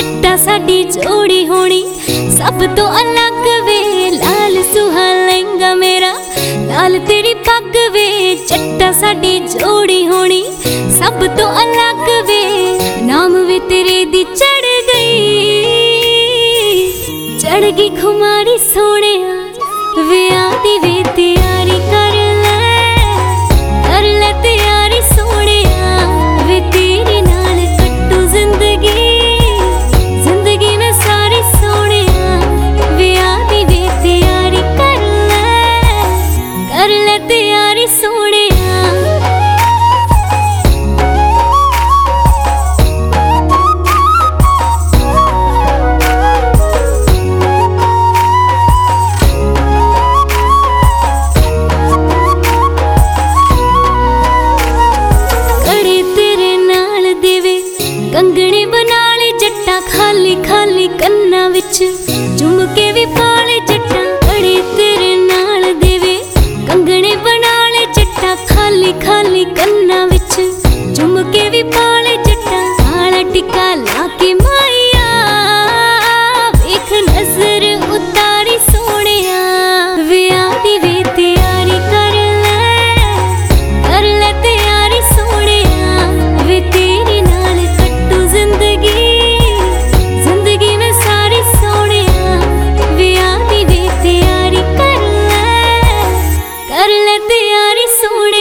चिट्टा साडी जोड़ी होनी सब तो अलग वे। लाल सुहा लहंगा मेरा लाल तेरी पग वे। चिट्टा साडी जोड़ी होनी सब तो अलग वे। नाम वे तेरे दी चढ़ गई खुमारी सोने वे आदी वे तैयारी कर ले तैयारी सोने वे तेरे नाल कट्टू जिंदगी में सारी सोने वे आदी वे तैयारी कर ले तैयारी सोने। कंगने बना ले जट्टा खाली खाली कन्ना विच झुमके भी पा ले जट्टा। कड़े तेरे नाल देवे कंगने बना ले जट्टा खाली खाली कन्ना विच झुमके भी पा ले जट्टा। काला टिक्का ला के माइया वेख नजर उतारी सोनिया वे आदी वे तैयारी कर ले तैयारी सोनिया वे तेरे नाल जिंदगी में सारी सोने वे आदी वे तैयारी कर ले तैयारी सोने।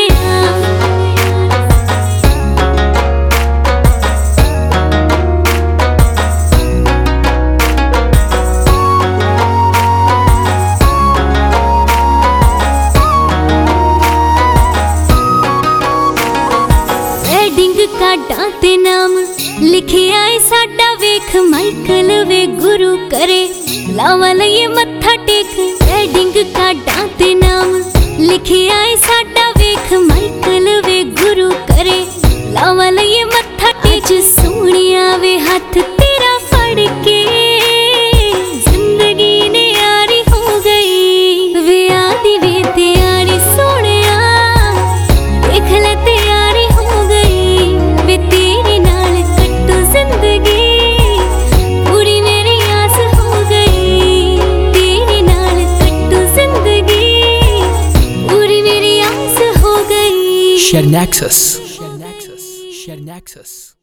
वेडिंग कार्डां ते नाम लिखे आए साडा वेख माइकल वे गुरु करे लावा लइए मत्था टेक। वेडिंग कार्डां ते नाम लिखे आए साडा वेख माइकल वे गुरु करे लावा लइए मत्था टेक। सोनिया वे हाथ तेरा फड़ के जिंदगी ने यारी हो गई वे आदी वे तैयारी सोनिया देख ले तैयारी हो गई वे तेरे नाल कट्टू जिंदगी पूरी मेरी आस हो गई। तेरे नाल कट्टू जिंदगी पूरी मेरी आस हो गई। Share Nexus.